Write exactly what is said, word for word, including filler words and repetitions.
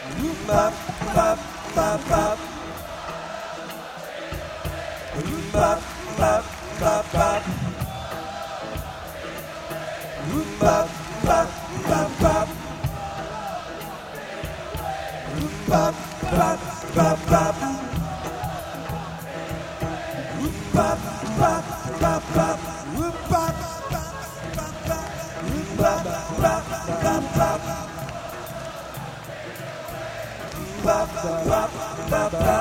Bop, bop, bop, bop. Bop, bop, bop, bop. Bop, bop, bop, bop. Bop, bop, bop, bop. Bop, bop, bop, bop. Bop, bop, bop, bop, bop. Bop, bop, bop, bop.